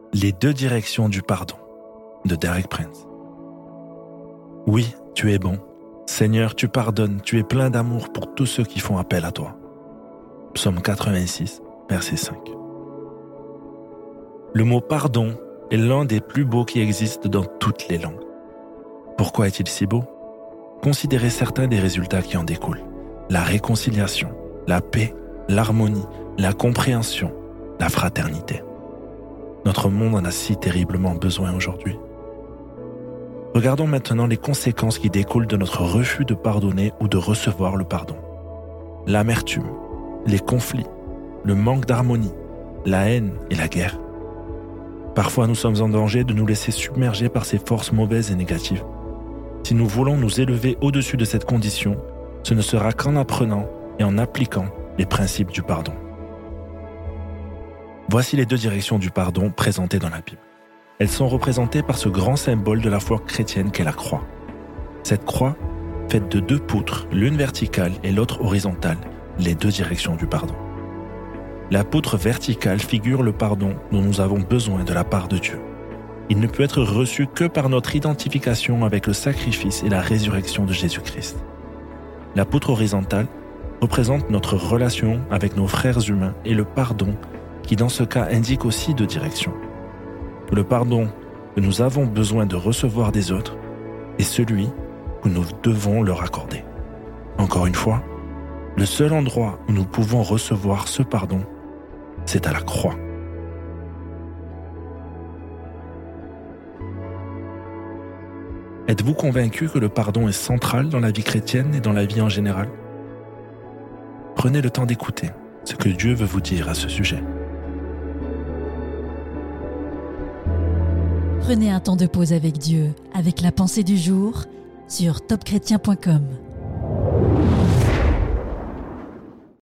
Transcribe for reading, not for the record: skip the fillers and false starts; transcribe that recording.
Les deux directions du pardon, de Derek Prince. Oui, tu es bon. Seigneur, tu pardonnes, tu es plein d'amour pour tous ceux qui font appel à toi. Psaume 86, verset 5. Le mot pardon est l'un des plus beaux qui existent dans toutes les langues. Pourquoi est-il si beau ? Considérez certains des résultats qui en découlent. La réconciliation, la paix, l'harmonie, la compréhension, la fraternité. Notre monde en a si terriblement besoin aujourd'hui. Regardons maintenant les conséquences qui découlent de notre refus de pardonner ou de recevoir le pardon. L'amertume, les conflits, le manque d'harmonie, la haine et la guerre. Parfois, nous sommes en danger de nous laisser submerger par ces forces mauvaises et négatives. Si nous voulons nous élever au-dessus de cette condition, ce ne sera qu'en apprenant et en appliquant les principes du pardon. Voici les deux directions du pardon présentées dans la Bible. Elles sont représentées par ce grand symbole de la foi chrétienne qu'est la croix. Cette croix, faite de deux poutres, l'une verticale et l'autre horizontale, les deux directions du pardon. La poutre verticale figure le pardon dont nous avons besoin de la part de Dieu. Il ne peut être reçu que par notre identification avec le sacrifice et la résurrection de Jésus-Christ. La poutre horizontale représente notre relation avec nos frères humains et le pardon qui dans ce cas indique aussi deux directions. Le pardon que nous avons besoin de recevoir des autres est celui que nous devons leur accorder. Encore une fois, le seul endroit où nous pouvons recevoir ce pardon, c'est à la croix. Êtes-vous convaincu que le pardon est central dans la vie chrétienne et dans la vie en général ? Prenez le temps d'écouter ce que Dieu veut vous dire à ce sujet. Prenez un temps de pause avec Dieu, avec la pensée du jour, sur topchrétien.com.